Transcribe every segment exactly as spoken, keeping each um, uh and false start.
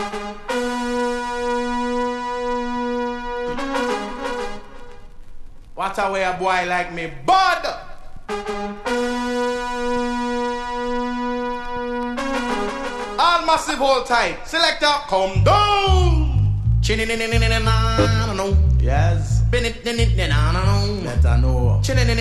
What a way a boy like me, bud. All massive, hold tight. Selector, come down. Yes. Let her know.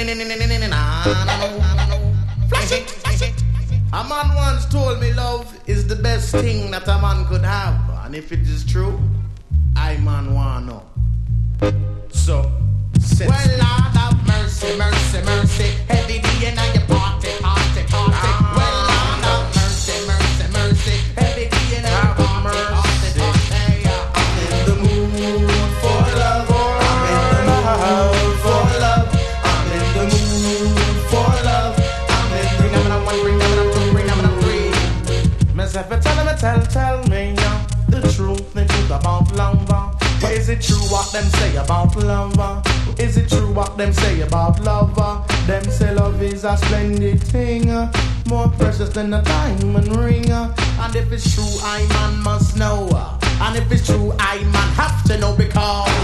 Flash it. A man once told me love is the best thing that a man could have. And if it is true, I man wanna know. So, sit. Well, Lord have mercy, mercy, mercy. Heavy D and your party, party, party. Ah. Well, Lord have mercy, mercy, mercy. Heavy D and your party, party, party. I'm in the mood for love. I'm in the mood for love. I'm in the mood for love. I'm in the mood. Bring them up, bring them up, bring them up, bring. Myself, tell me, tell, tell me, yeah, the truth, the truth about love. But is it true what them say about love? Is it true what them say about love? Them say love is a splendid thing, more precious than a diamond ring. And if it's true, I man must know. And if it's true, I man have to know because